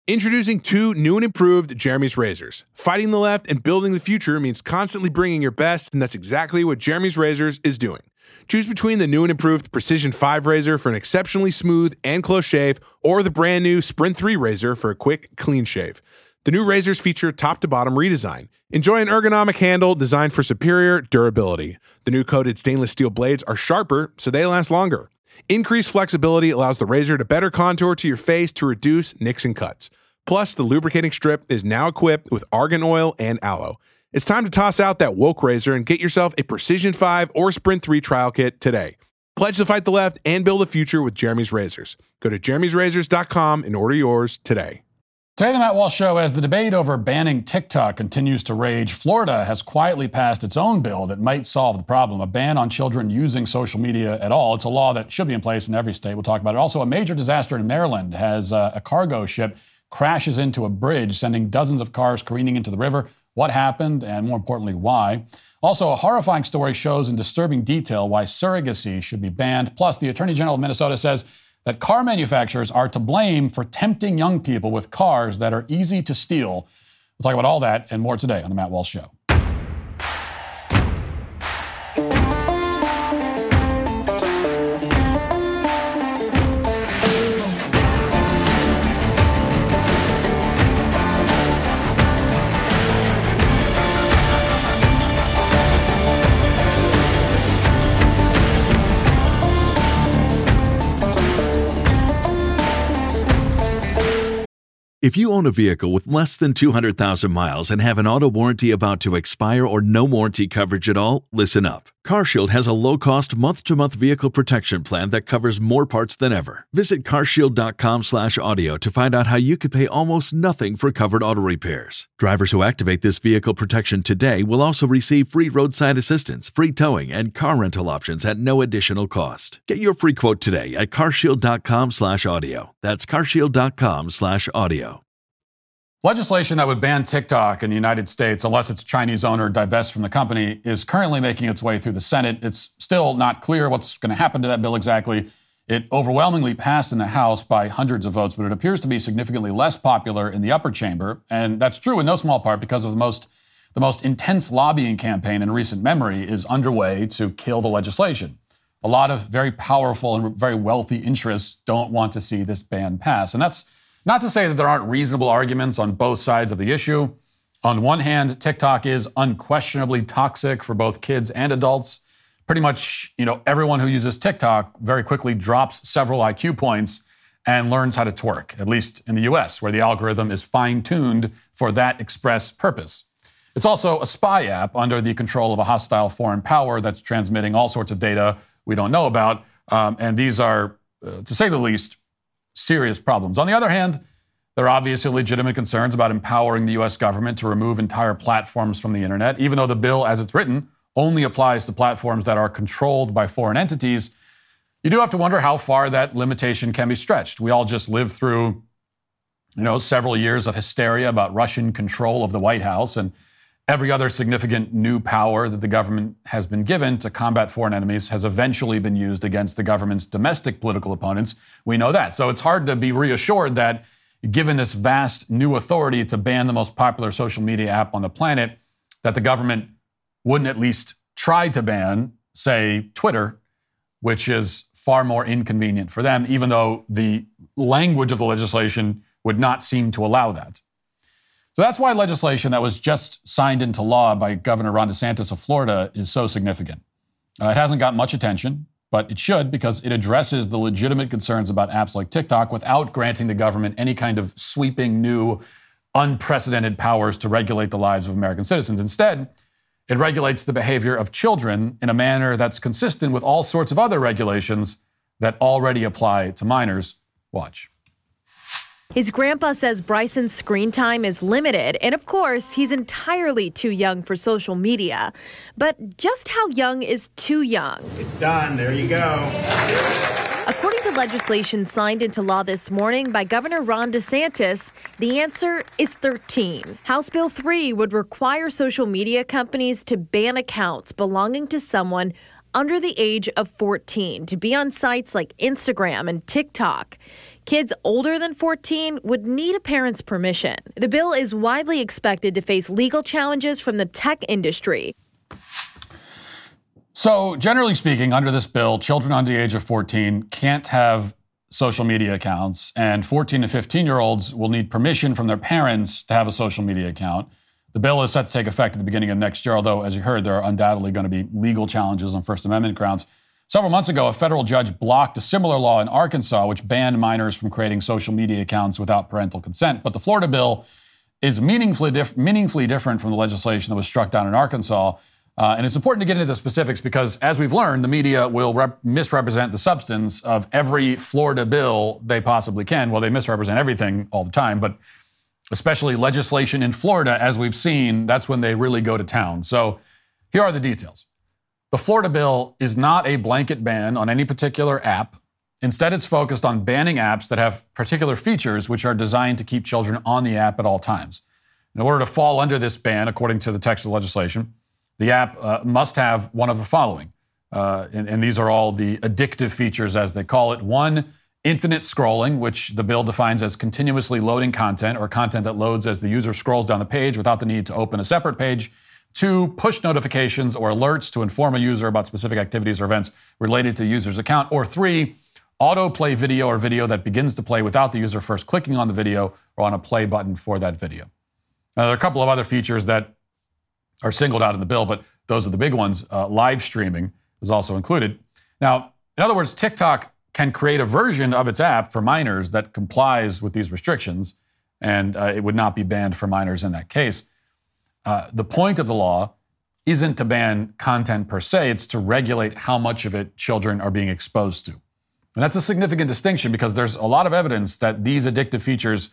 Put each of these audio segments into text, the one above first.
Introducing two new and improved Jeremy's razors. Fighting the left and building the future means constantly bringing your best, and that's exactly what Jeremy's Razors is doing. Choose between the new and improved Precision 5 razor for an exceptionally smooth and close shave, or the brand new Sprint 3 razor for a quick, clean shave. The new razors feature top-to-bottom redesign. Enjoy an ergonomic handle designed for superior durability. The new coated stainless steel blades are sharper, so they last longer. Increased flexibility allows the razor to better contour to your face to reduce nicks and cuts. Plus, the lubricating strip is now equipped with argan oil and aloe. It's time to toss out that woke razor and get yourself a Precision 5 or Sprint 3 trial kit today. Pledge to fight the left and build a future with Jeremy's Razors. Go to jeremy'srazors.com and order yours today. Today, the Matt Walsh Show, as the debate over banning TikTok continues to rage, Florida has quietly passed its own bill that might solve the problem, a ban on children using social media at all. It's a law that should be in place in every state. We'll talk about it. Also, a major disaster in Maryland has a cargo ship crashes into a bridge, sending dozens of cars careening into the river. What happened, and more importantly, why? Also, a horrifying story shows in disturbing detail why surrogacy should be banned. Plus, the Attorney General of Minnesota says that car manufacturers are to blame for tempting young people with cars that are easy to steal. We'll talk about all that and more today on The Matt Walsh Show. If you own a vehicle with less than 200,000 miles and have an auto warranty about to expire or no warranty coverage at all, listen up. CarShield has a low-cost month-to-month vehicle protection plan that covers more parts than ever. Visit carshield.com/audio to find out how you could pay almost nothing for covered auto repairs. Drivers who activate this vehicle protection today will also receive free roadside assistance, free towing, and car rental options at no additional cost. Get your free quote today at carshield.com/audio. That's carshield.com/audio. Legislation that would ban TikTok in the United States, unless its Chinese owner divests from the company, is currently making its way through the Senate. It's still not clear what's going to happen to that bill exactly. It overwhelmingly passed in the House by hundreds of votes, but it appears to be significantly less popular in the upper chamber. And that's true in no small part because of the most intense lobbying campaign in recent memory is underway to kill the legislation. A lot of very powerful and very wealthy interests don't want to see this ban pass. And that's not to say that there aren't reasonable arguments on both sides of the issue. On one hand, TikTok is unquestionably toxic for both kids and adults. Pretty much, everyone who uses TikTok very quickly drops several IQ points and learns how to twerk, at least in the US, where the algorithm is fine-tuned for that express purpose. It's also a spy app under the control of a hostile foreign power that's transmitting all sorts of data we don't know about. And these are, to say the least, serious problems. On the other hand, there are obviously legitimate concerns about empowering the U.S. government to remove entire platforms from the internet, even though the bill, as it's written, only applies to platforms that are controlled by foreign entities. You do have to wonder how far that limitation can be stretched. We all just lived through, several years of hysteria about Russian control of the White House, and every other significant new power that the government has been given to combat foreign enemies has eventually been used against the government's domestic political opponents. We know that. So it's hard to be reassured that given this vast new authority to ban the most popular social media app on the planet, that the government wouldn't at least try to ban, say, Twitter, which is far more inconvenient for them, even though the language of the legislation would not seem to allow that. So that's why legislation that was just signed into law by Governor Ron DeSantis of Florida is so significant. It hasn't got much attention, but it should because it addresses the legitimate concerns about apps like TikTok without granting the government any kind of sweeping new, unprecedented powers to regulate the lives of American citizens. Instead, it regulates the behavior of children in a manner that's consistent with all sorts of other regulations that already apply to minors. Watch. His grandpa says Bryson's screen time is limited, and of course, he's entirely too young for social media. But just how young is too young? It's done. There you go. According to legislation signed into law this morning by Governor Ron DeSantis, the answer is 13. House Bill 3 would require social media companies to ban accounts belonging to someone under the age of 14 to be on sites like Instagram and TikTok. Kids older than 14 would need a parent's permission. The bill is widely expected to face legal challenges from the tech industry. So, generally speaking, under this bill, children under the age of 14 can't have social media accounts, and 14 to 15-year-olds will need permission from their parents to have a social media account. The bill is set to take effect at the beginning of next year, although, as you heard, there are undoubtedly going to be legal challenges on First Amendment grounds. Several months ago, a federal judge blocked a similar law in Arkansas, which banned minors from creating social media accounts without parental consent. But the Florida bill is meaningfully different from the legislation that was struck down in Arkansas. And it's important to get into the specifics because, as we've learned, the media will misrepresent the substance of every Florida bill they possibly can. Well, they misrepresent everything all the time, but especially legislation in Florida, as we've seen, that's when they really go to town. So here are the details. The Florida bill is not a blanket ban on any particular app. Instead, it's focused on banning apps that have particular features which are designed to keep children on the app at all times. In order to fall under this ban, according to the text of the legislation, the app must have one of the following. And these are all the addictive features, as they call it. 1, infinite scrolling, which the bill defines as continuously loading content or content that loads as the user scrolls down the page without the need to open a separate page. 2, push notifications or alerts to inform a user about specific activities or events related to the user's account. Or 3, autoplay video or video that begins to play without the user first clicking on the video or on a play button for that video. Now, there are a couple of other features that are singled out in the bill, but those are the big ones. Live streaming is also included. Now, in other words, TikTok can create a version of its app for minors that complies with these restrictions, and it would not be banned for minors in that case. The point of the law isn't to ban content per se, it's to regulate how much of it children are being exposed to. And that's a significant distinction because there's a lot of evidence that these addictive features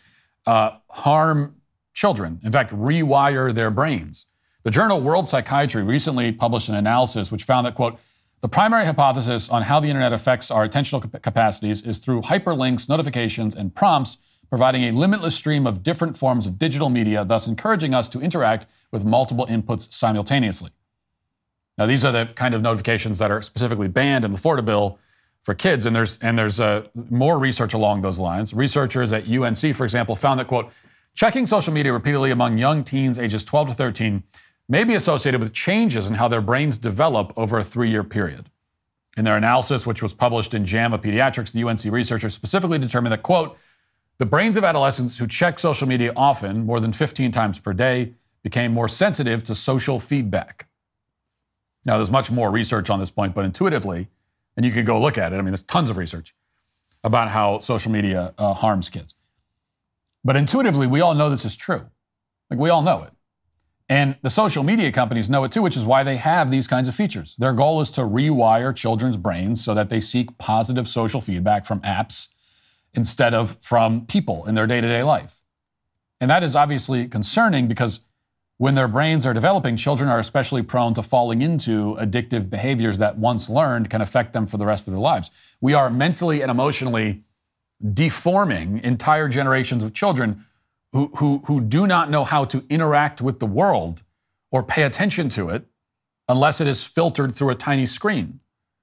harm children, in fact, rewire their brains. The journal World Psychiatry recently published an analysis which found that, quote, the primary hypothesis on how the internet affects our attentional capacities is through hyperlinks, notifications, and prompts, providing a limitless stream of different forms of digital media, thus encouraging us to interact with multiple inputs simultaneously. Now, these are the kind of notifications that are specifically banned in the Florida bill for kids, and there's more research along those lines. Researchers at UNC, for example, found that, quote, checking social media repeatedly among young teens ages 12 to 13 may be associated with changes in how their brains develop over a 3-year period. In their analysis, which was published in JAMA Pediatrics, the UNC researchers specifically determined that, quote, the brains of adolescents who check social media often, more than 15 times per day, became more sensitive to social feedback. Now, there's much more research on this point, but intuitively, and you can go look at it, I mean, there's tons of research about how social media harms kids. But intuitively, we all know this is true. Like, we all know it. And the social media companies know it too, which is why they have these kinds of features. Their goal is to rewire children's brains so that they seek positive social feedback from apps instead of from people in their day-to-day life. And that is obviously concerning because when their brains are developing, children are especially prone to falling into addictive behaviors that once learned can affect them for the rest of their lives. We are mentally and emotionally deforming entire generations of children who do not know how to interact with the world or pay attention to it unless it is filtered through a tiny screen.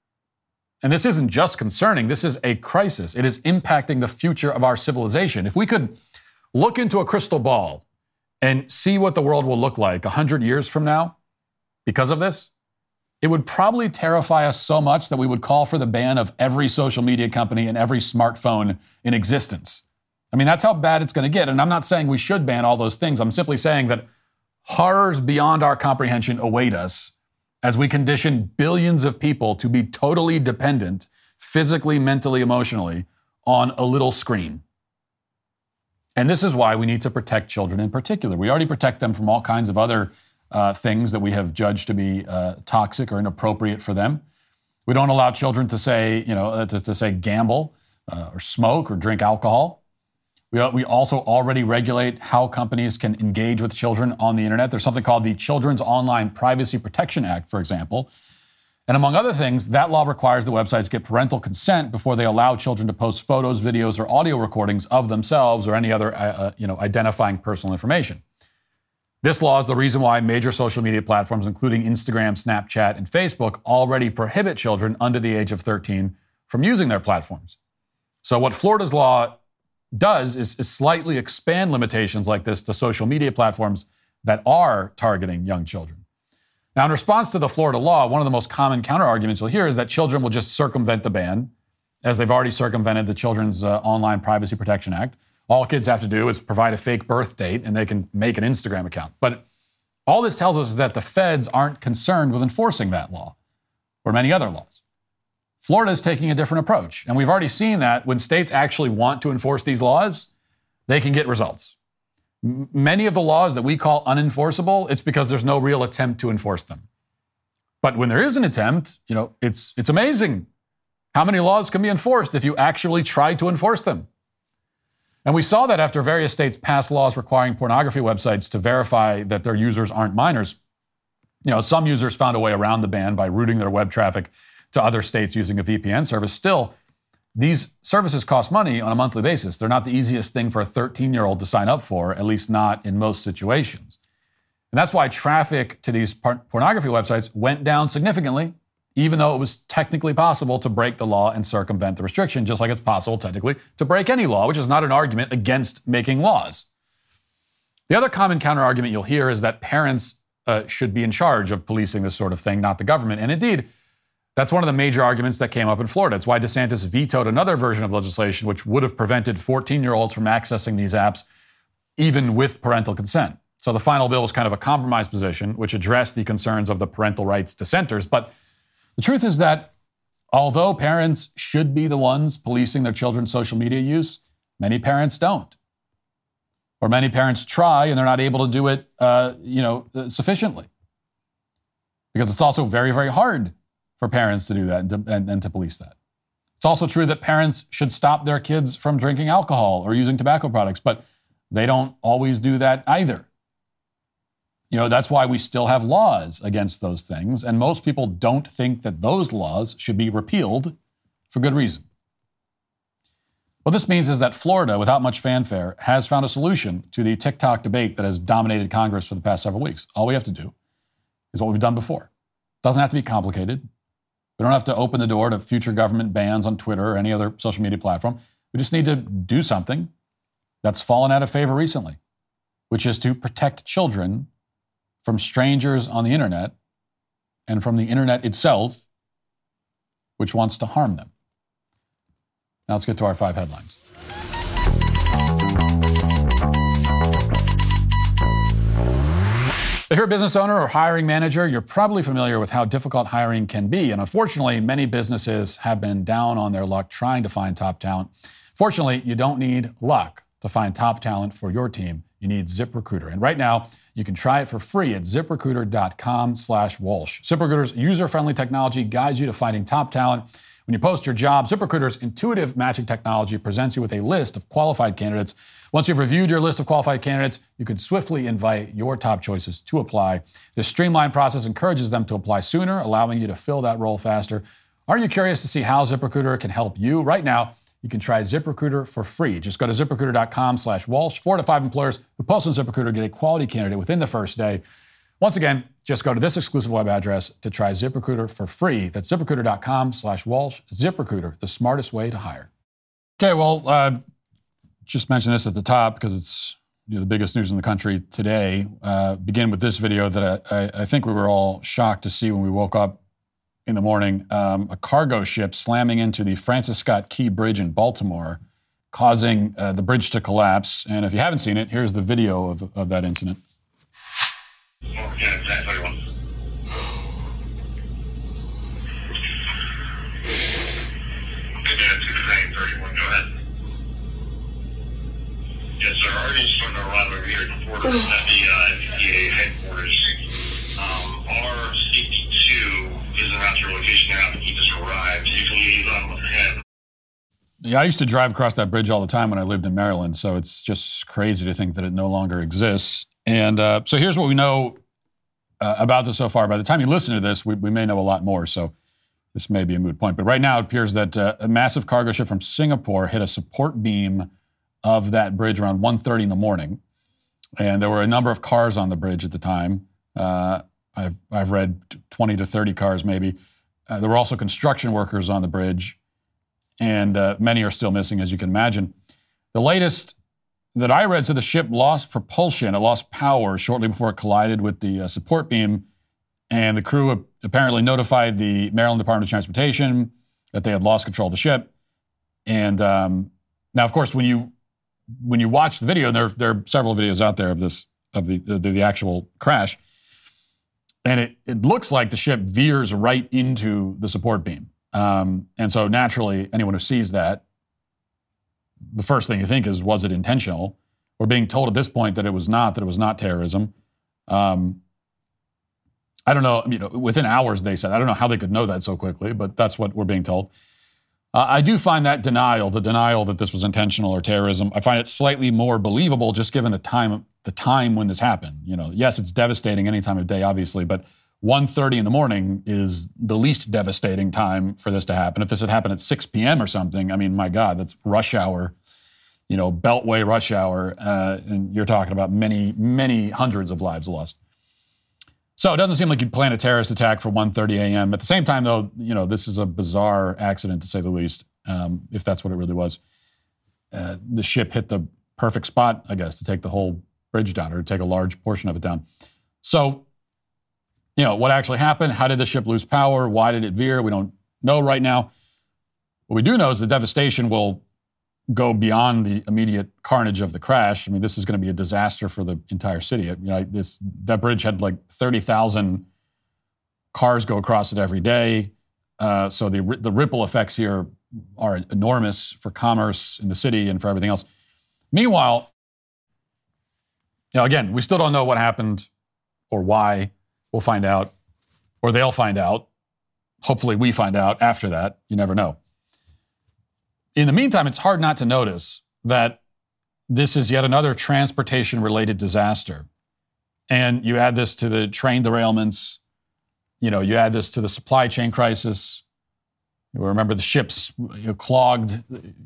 And this isn't just concerning, this is a crisis. It is impacting the future of our civilization. If we could look into a crystal ball and see what the world will look like 100 years from now because of this, it would probably terrify us so much that we would call for the ban of every social media company and every smartphone in existence. I mean, that's how bad it's going to get. And I'm not saying we should ban all those things. I'm simply saying that horrors beyond our comprehension await us as we condition billions of people to be totally dependent, physically, mentally, emotionally, on a little screen. And this is why we need to protect children in particular. We already protect them from all kinds of other things that we have judged to be toxic or inappropriate for them. We don't allow children to say, to say gamble or smoke or drink alcohol. We also already regulate how companies can engage with children on the internet. There's something called the Children's Online Privacy Protection Act, for example. And among other things, that law requires the websites get parental consent before they allow children to post photos, videos, or audio recordings of themselves or any other identifying personal information. This law is the reason why major social media platforms, including Instagram, Snapchat, and Facebook, already prohibit children under the age of 13 from using their platforms. So what Florida's law does is slightly expand limitations like this to social media platforms that are targeting young children. Now, in response to the Florida law, one of the most common counter-arguments you'll hear is that children will just circumvent the ban, as they've already circumvented the Children's Online Privacy Protection Act. All kids have to do is provide a fake birth date, and they can make an Instagram account. But all this tells us is that the feds aren't concerned with enforcing that law, or many other laws. Florida is taking a different approach, and we've already seen that when states actually want to enforce these laws, they can get results. Many of the laws that we call unenforceable, it's because there's no real attempt to enforce them. But when there is an attempt, it's amazing how many laws can be enforced if you actually try to enforce them. And we saw that after various states passed laws requiring pornography websites to verify that their users aren't minors. Some users found a way around the ban by routing their web traffic to other states using a VPN service. Still, these services cost money on a monthly basis. They're not the easiest thing for a 13-year-old to sign up for, at least not in most situations. And that's why traffic to these pornography websites went down significantly, even though it was technically possible to break the law and circumvent the restriction, just like it's possible technically to break any law, which is not an argument against making laws. The other common counter-argument you'll hear is that parents should be in charge of policing this sort of thing, not the government. And indeed, that's one of the major arguments that came up in Florida. It's why DeSantis vetoed another version of legislation which would have prevented 14-year-olds from accessing these apps, even with parental consent. So the final bill was kind of a compromise position, which addressed the concerns of the parental rights dissenters. But the truth is that although parents should be the ones policing their children's social media use, many parents don't. Or many parents try and they're not able to do it, sufficiently. Because it's also very, very hard for parents to do that and to police that. It's also true that parents should stop their kids from drinking alcohol or using tobacco products, but they don't always do that either. That's why we still have laws against those things, and most people don't think that those laws should be repealed for good reason. What this means is that Florida, without much fanfare, has found a solution to the TikTok debate that has dominated Congress for the past several weeks. All we have to do is what we've done before. It doesn't have to be complicated. We don't have to open the door to future government bans on Twitter or any other social media platform. We just need to do something that's fallen out of favor recently, which is to protect children from strangers on the internet and from the internet itself, which wants to harm them. Now let's get to our 5 headlines. If you're a business owner or hiring manager, you're probably familiar with how difficult hiring can be. And unfortunately, many businesses have been down on their luck trying to find top talent. Fortunately, you don't need luck to find top talent for your team. You need ZipRecruiter. And right now, you can try it for free at ZipRecruiter.com/Walsh. ZipRecruiter's user-friendly technology guides you to finding top talent. When you post your job, ZipRecruiter's intuitive matching technology presents you with a list of qualified candidates. Once you've reviewed your list of qualified candidates, you can swiftly invite your top choices to apply. This streamlined process encourages them to apply sooner, allowing you to fill that role faster. Are you curious to see how ZipRecruiter can help you? Right now, you can try ZipRecruiter for free. Just go to ZipRecruiter.com/Walsh. 4 to 5 employers who post on ZipRecruiter get a quality candidate within the first day. Once again, just go to this exclusive web address to try ZipRecruiter for free. That's ZipRecruiter.com/Walsh. ZipRecruiter, the smartest way to hire. Okay, well, just mention this at the top because it's the biggest news in the country today. Begin with this video that I think we were all shocked to see when we woke up in the morning. A cargo ship slamming into the Francis Scott Key Bridge in Baltimore, causing the bridge to collapse. And if you haven't seen it, here's the video of that incident. Yes, sir. Already starting to arrive over here at the border at the FTA headquarters. R62 is about your location now that you just arrived. You can leave on with him. Yeah, I used to drive across that bridge all the time when I lived in Maryland, so it's just crazy to think that it no longer exists. And so here's what we know about this so far. By the time you listen to this, we may know a lot more, so this may be a moot point. But right now it appears that a massive cargo ship from Singapore hit a support beam of that bridge around 1:30 in the morning. And there were a number of cars on the bridge at the time. I've read 20 to 30 cars maybe. There were also construction workers on the bridge. and many are still missing, as you can imagine. The latest that I read said the ship lost propulsion. It lost power shortly before it collided with the support beam, and the crew apparently notified the Maryland Department of Transportation that they had lost control of the ship. And now, of course, when you watch the video, there are several videos out there of the actual crash, and it looks like the ship veers right into the support beam. And so naturally, anyone who sees that, the first thing you think is, was it intentional? We're being told at this point that it was not terrorism. I don't know, within hours they said. I don't know how they could know that so quickly, but that's what we're being told. I do find that the denial that this was intentional or terrorism, I find it slightly more believable just given the time when this happened. Yes, it's devastating any time of day, obviously, but 1:30 in the morning is the least devastating time for this to happen. If this had happened at 6 p.m. or something, I mean, my God, that's rush hour, Beltway rush hour, and you're talking about many, many hundreds of lives lost. So it doesn't seem like you'd plan a terrorist attack for 1:30 a.m. At the same time, though, this is a bizarre accident, to say the least, if that's what it really was. The ship hit the perfect spot, I guess, to take the whole bridge down, or to take a large portion of it down. So, what actually happened? How did the ship lose power? Why did it veer? We don't know right now. What we do know is the devastation will go beyond the immediate carnage of the crash. I mean, this is going to be a disaster for the entire city. That bridge had like 30,000 cars go across it every day. So the ripple effects here are enormous for commerce in the city and for everything else. Meanwhile, again, we still don't know what happened or why. We'll find out, or they'll find out. Hopefully we find out after that. You never know. In the meantime, it's hard not to notice that this is yet another transportation-related disaster. And you add this to the train derailments, you add this to the supply chain crisis. You remember the ships clogged,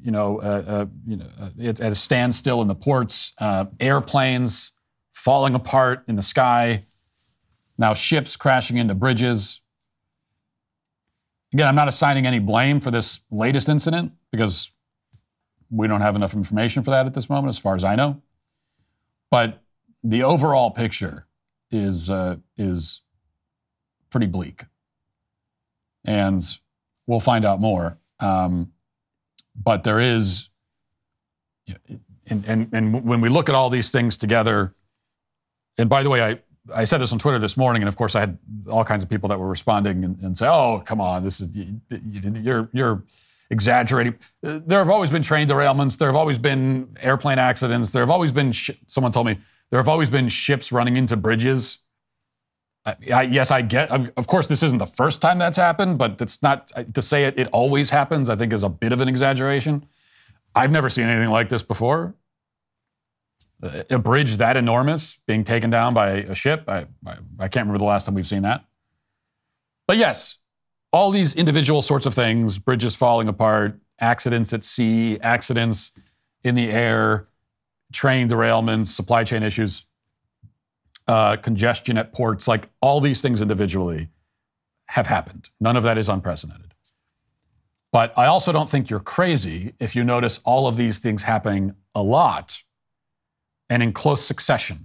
it's at a standstill in the ports, airplanes falling apart in the sky, now ships crashing into bridges. Again, I'm not assigning any blame for this latest incident because we don't have enough information for that at this moment, as far as I know. But the overall picture is pretty bleak. And we'll find out more. But there is, and when we look at all these things together, and by the way, I said this on Twitter this morning, and of course I had all kinds of people that were responding and say, "Oh, come on, you're exaggerating." There have always been train derailments. There have always been airplane accidents. There have always been, someone told me, there have always been ships running into bridges. Yes, I get. Of course, this isn't the first time that's happened, but it's not to say it always happens. I think is a bit of an exaggeration. I've never seen anything like this before. A bridge that enormous being taken down by a ship. I can't remember the last time we've seen that. But yes, all these individual sorts of things, bridges falling apart, accidents at sea, accidents in the air, train derailments, supply chain issues, congestion at ports, like all these things individually have happened. None of that is unprecedented. But I also don't think you're crazy if you notice all of these things happening a lot and in close succession.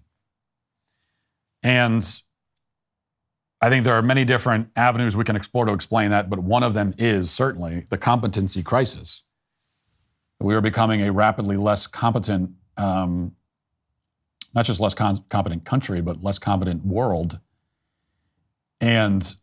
And I think there are many different avenues we can explore to explain that, but one of them is certainly the competency crisis. We are becoming a rapidly less competent, not just less competent country, but less competent world. And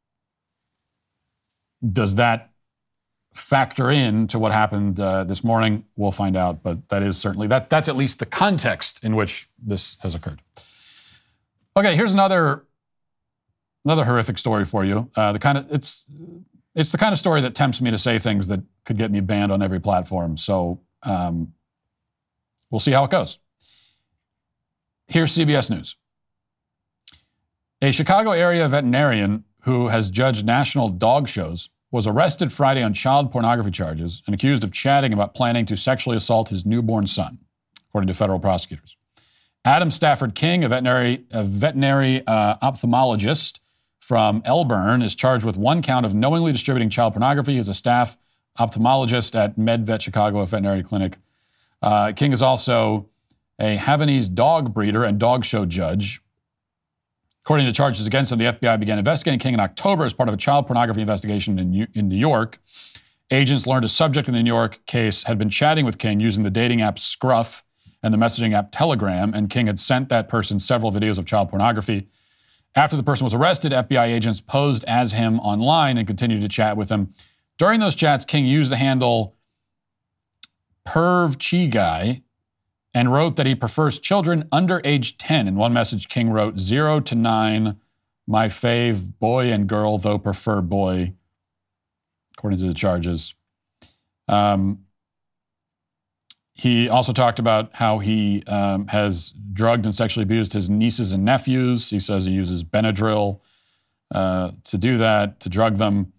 does that factor into what happened this morning? We'll find out, but that is certainly, that's at least the context in which this has occurred. Okay, here's another horrific story for you. It's the kind of story that tempts me to say things that could get me banned on every platform. So we'll see how it goes. Here's CBS News. A Chicago area veterinarian who has judged national dog shows was arrested Friday on child pornography charges and accused of chatting about planning to sexually assault his newborn son, according to federal prosecutors. Adam Stafford King, a veterinary ophthalmologist from Elburn, is charged with one count of knowingly distributing child pornography as a staff ophthalmologist at MedVet Chicago, a veterinary clinic. King is also a Havanese dog breeder and dog show judge. According to the charges against him, the FBI began investigating King in October as part of a child pornography investigation in New York. Agents learned a subject in the New York case had been chatting with King using the dating app Scruff and the messaging app Telegram, and King had sent that person several videos of child pornography. After the person was arrested, FBI agents posed as him online and continued to chat with him. During those chats, King used the handle Perv Chi Guy and wrote that he prefers children under age 10. In one message, King wrote 0 to 9, my fave, boy and girl, though prefer boy, according to the charges. He also talked about how he has drugged and sexually abused his nieces and nephews. He says he uses Benadryl to do that, to drug them.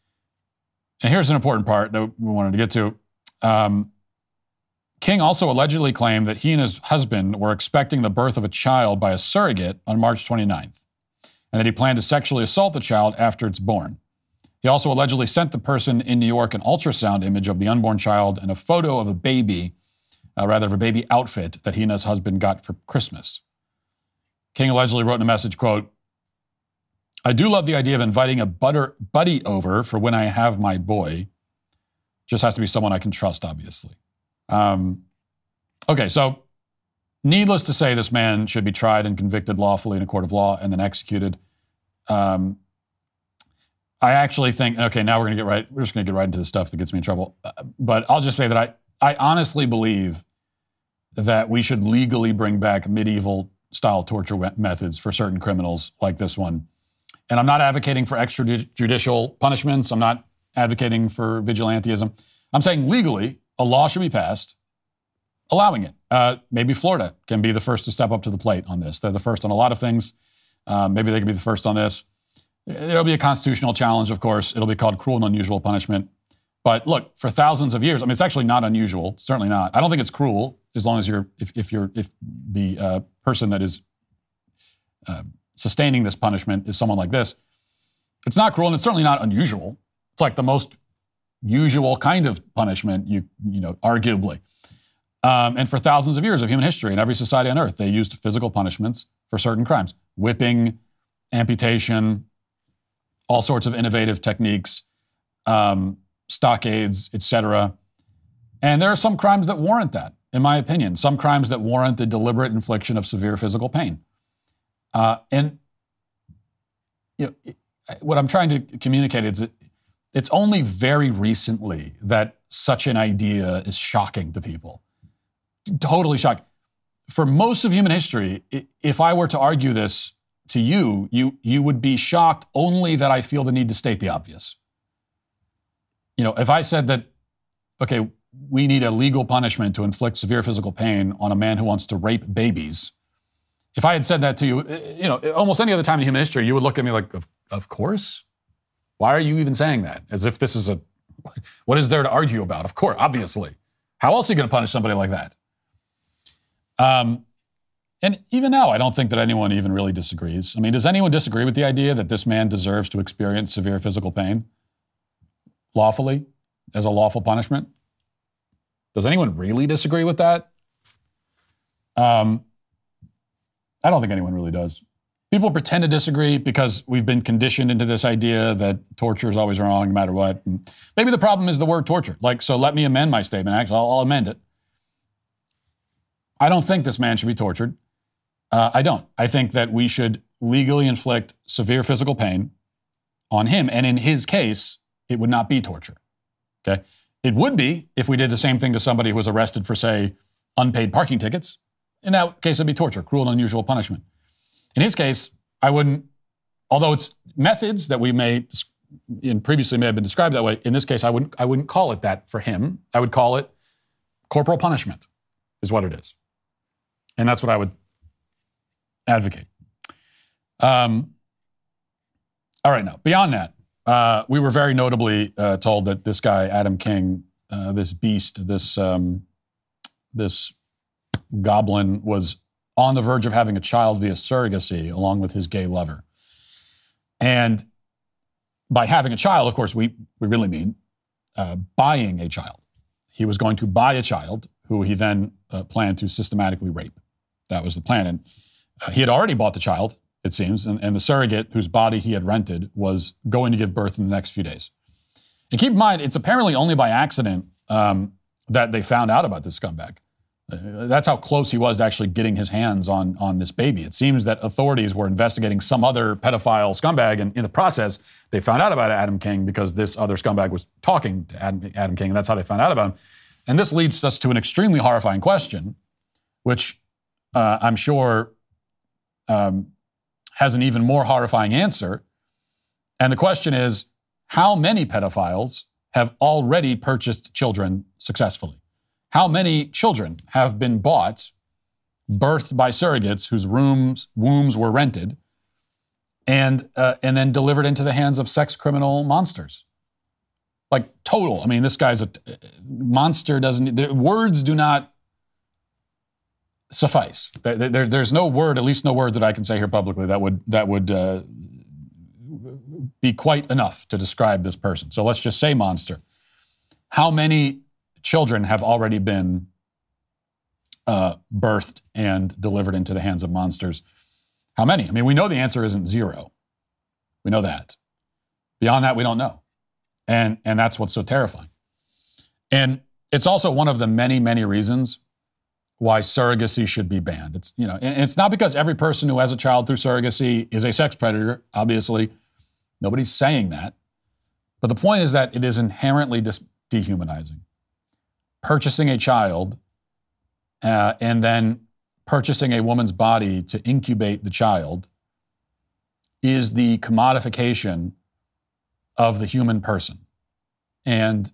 And here's an important part that we wanted to get to. King also allegedly claimed that he and his husband were expecting the birth of a child by a surrogate on March 29th, and that he planned to sexually assault the child after it's born. He also allegedly sent the person in New York an ultrasound image of the unborn child and a photo of a baby, of a baby outfit that he and his husband got for Christmas. King allegedly wrote in a message, quote, I do love the idea of inviting a buddy over for when I have my boy. Just has to be someone I can trust, obviously. Okay, so needless to say, this man should be tried and convicted lawfully in a court of law and then executed. I actually think, okay, now we're just going to get right into the stuff that gets me in trouble. But I'll just say that I honestly believe that we should legally bring back medieval-style torture methods for certain criminals like this one. And I'm not advocating for extrajudicial punishments. I'm not advocating for vigilantism. I'm saying legally, a law should be passed allowing it. Maybe Florida can be the first to step up to the plate on this. They're the first on a lot of things. Maybe they can be the first on this. It'll be a constitutional challenge, of course. It'll be called cruel and unusual punishment. But look, for thousands of years, I mean, it's actually not unusual. Certainly not. I don't think it's cruel as long as if the person that is sustaining this punishment is someone like this. It's not cruel, and it's certainly not unusual. It's like the most usual kind of punishment, you know, arguably. And for thousands of years of human history in every society on earth, they used physical punishments for certain crimes. Whipping, amputation, all sorts of innovative techniques, stockades, etc. And there are some crimes that warrant that, in my opinion. Some crimes that warrant the deliberate infliction of severe physical pain. And you know, what I'm trying to communicate is that it's only very recently that such an idea is shocking to people. Totally shocking. For most of human history, if I were to argue this to you would be shocked only that I feel the need to state the obvious. You know, if I said that, okay, we need a legal punishment to inflict severe physical pain on a man who wants to rape babies, if I had said that to you, you know, almost any other time in human history, you would look at me like, of course? Why are you even saying that? As if this is what is there to argue about? Of course, obviously. How else are you going to punish somebody like that? And even now, I don't think that anyone even really disagrees. I mean, does anyone disagree with the idea that this man deserves to experience severe physical pain lawfully as a lawful punishment? Does anyone really disagree with that? I don't think anyone really does. People pretend to disagree because we've been conditioned into this idea that torture is always wrong no matter what. And maybe the problem is the word torture. So let me amend my statement. Actually, I'll amend it. I don't think this man should be tortured. I don't. I think that we should legally inflict severe physical pain on him. And in his case, it would not be torture. Okay? It would be if we did the same thing to somebody who was arrested for, say, unpaid parking tickets. In that case, it'd be torture, cruel and unusual punishment. In his case, I wouldn't, although it's methods that we previously may have been described that way, in this case, I wouldn't call it that for him. I would call it corporal punishment is what it is. And that's what I would advocate. All right, now, beyond that, we were very notably told that this guy, Adam King, this beast, this goblin, was on the verge of having a child via surrogacy along with his gay lover. And by having a child, of course, we really mean buying a child. He was going to buy a child who he then planned to systematically rape. That was the plan. And he had already bought the child, it seems, and the surrogate whose body he had rented was going to give birth in the next few days. And keep in mind, it's apparently only by accident that they found out about this scumbag. That's how close he was to actually getting his hands on this baby. It seems that authorities were investigating some other pedophile scumbag, and in the process, they found out about Adam King because this other scumbag was talking to Adam King, and that's how they found out about him. And this leads us to an extremely horrifying question, which I'm sure has an even more horrifying answer. And the question is, how many pedophiles have already purchased children successfully? How many children have been bought, birthed by surrogates whose wombs were rented, and then delivered into the hands of sex criminal monsters? Like total. I mean, this guy's a monster. Words do not suffice. There's no word, at least no word that I can say here publicly that would be quite enough to describe this person. So let's just say monster. How many children have already been birthed and delivered into the hands of monsters? How many? I mean, we know the answer isn't 0. We know that. Beyond that, we don't know. And that's what's so terrifying. And it's also one of the many, many reasons why surrogacy should be banned. It's, and it's not because every person who has a child through surrogacy is a sex predator. Obviously, nobody's saying that. But the point is that it is inherently dehumanizing. Purchasing a child and then purchasing a woman's body to incubate the child is the commodification of the human person. And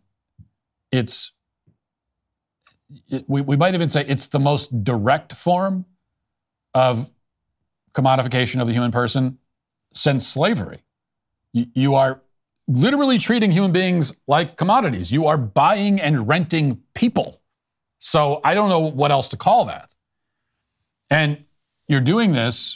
we might even say it's the most direct form of commodification of the human person since slavery. You are literally treating human beings like commodities. You are buying and renting people. So I don't know what else to call that. And you're doing this,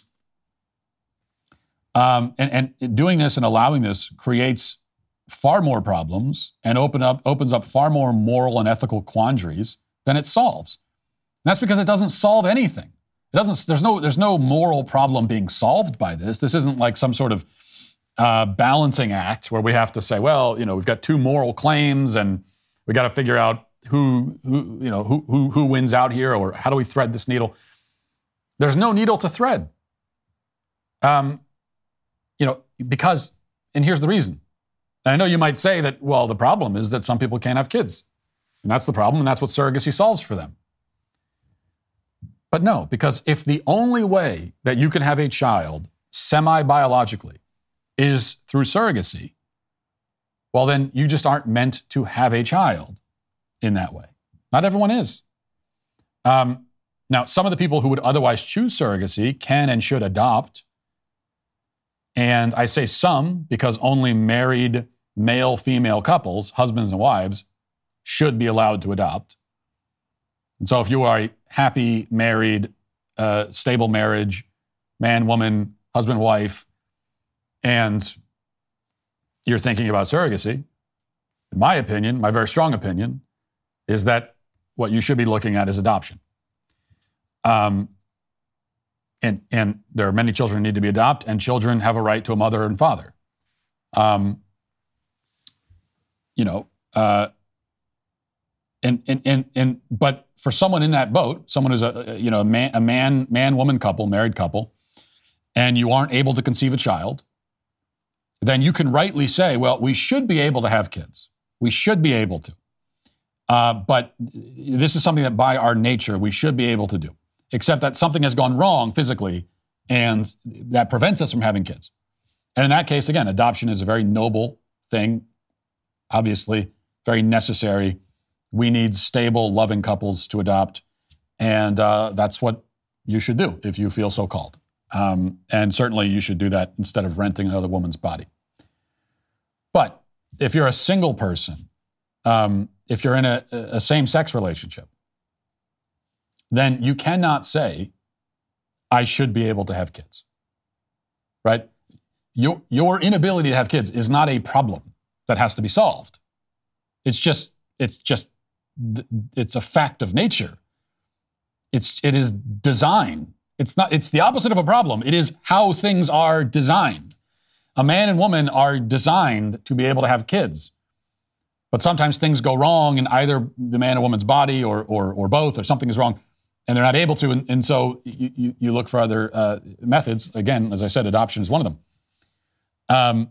and doing this and allowing this creates far more problems and opens up far more moral and ethical quandaries than it solves. And that's because it doesn't solve anything. There's no moral problem being solved by this. This isn't like some sort of balancing act where we have to say, well, we've got 2 moral claims and we got to figure out who wins out here, or how do we thread this needle? There's no needle to thread. Because, and here's the reason. And I know you might say that, well, the problem is that some people can't have kids. And that's the problem, and that's what surrogacy solves for them. But no, because if the only way that you can have a child semi-biologically is through surrogacy, well, then you just aren't meant to have a child in that way. Not everyone is. Now, some of the people who would otherwise choose surrogacy can and should adopt. And I say some because only married male-female couples, husbands and wives, should be allowed to adopt. And so if you are a happy, married, stable marriage, man, woman, husband, wife, and you're thinking about surrogacy, in my opinion, my very strong opinion, is that what you should be looking at is adoption. And there are many children who need to be adopted, and children have a right to a mother and father. But for someone in that boat, someone who's a man-woman couple, married couple, and you aren't able to conceive a child, then you can rightly say, well, we should be able to have kids. We should be able to. But this is something that by our nature we should be able to do, except that something has gone wrong physically and that prevents us from having kids. And in that case, again, adoption is a very noble thing, obviously, very necessary. We need stable, loving couples to adopt, and that's what you should do if you feel so called. And certainly you should do that instead of renting another woman's body. But if you're a single person, if you're in a same-sex relationship, then you cannot say, I should be able to have kids, right? Your inability to have kids is not a problem that has to be solved. It's a fact of nature. It is design. It's the opposite of a problem. It is how things are designed. A man and woman are designed to be able to have kids. But sometimes things go wrong in either the man or woman's body or both, or something is wrong, and they're not able to. And so you look for other methods. Again, as I said, adoption is one of them.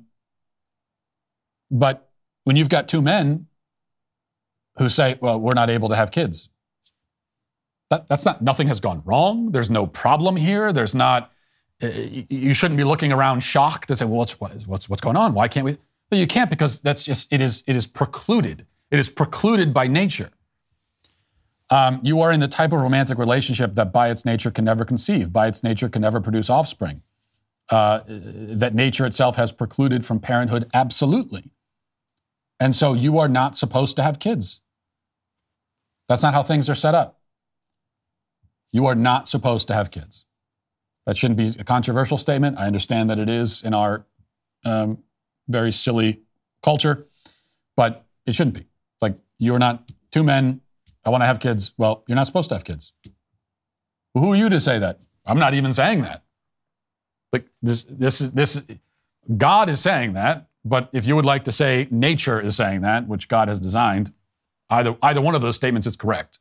But when you've got two men who say, well, we're not able to have kids, that's not, nothing has gone wrong. There's no problem here. There's not, you shouldn't be looking around shocked to say, well, what's going on? Why can't we? But you can't, because that's just, it is precluded. It is precluded by nature. You are in the type of romantic relationship that by its nature can never conceive, by its nature can never produce offspring. That nature itself has precluded from parenthood, absolutely. And so you are not supposed to have kids. That's not how things are set up. You are not supposed to have kids. That shouldn't be a controversial statement. I understand that it is in our very silly culture, but it shouldn't be. It's like, you're not two men, I want to have kids. Well, you're not supposed to have kids. Well, who are you to say that? I'm not even saying that. Like this God is saying that, but if you would like to say nature is saying that, which God has designed, either one of those statements is correct.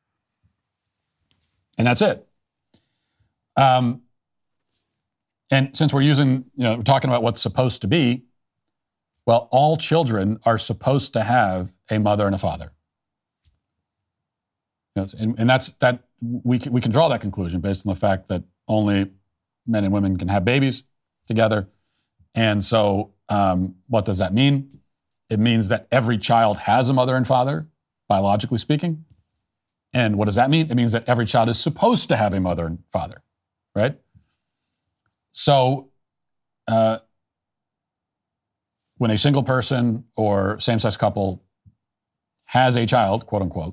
And that's it. And since we're we're talking about what's supposed to be, well, all children are supposed to have a mother and a father. And that's that. We can draw that conclusion based on the fact that only men and women can have babies together. And so what does that mean? It means that every child has a mother and father, biologically speaking. And what does that mean? It means that every child is supposed to have a mother and father, right? So when a single person or same-sex couple has a child, quote unquote,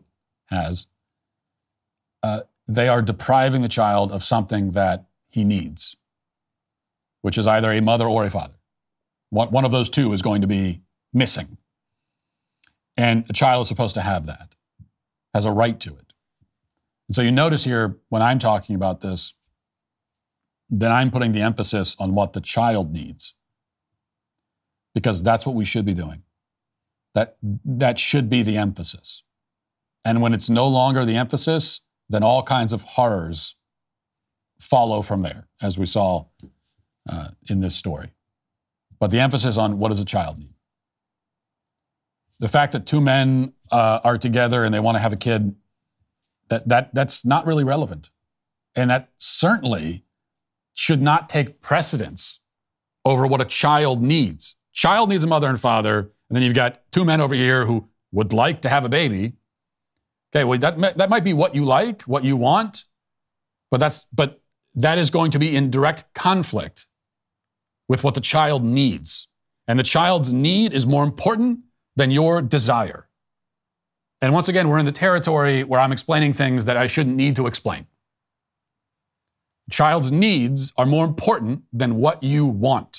they are depriving the child of something that he needs, which is either a mother or a father. One of those two is going to be missing. And a child is supposed to have that, has a right to it. And so you notice here, when I'm talking about this, then I'm putting the emphasis on what the child needs, because that's what we should be doing. That should be the emphasis. And when it's no longer the emphasis, then all kinds of horrors follow from there, as we saw in this story. But the emphasis on what does a child need. The fact that two men are together and they want to have a kid, that's not really relevant. And that certainly should not take precedence over what a child needs. Child needs a mother and father, and then you've got two men over here who would like to have a baby. Okay, well, that might be what you like, what you want, but that is going to be in direct conflict with what the child needs. And the child's need is more important than your desire. And once again, we're in the territory where I'm explaining things that I shouldn't need to explain. Child's needs are more important than what you want.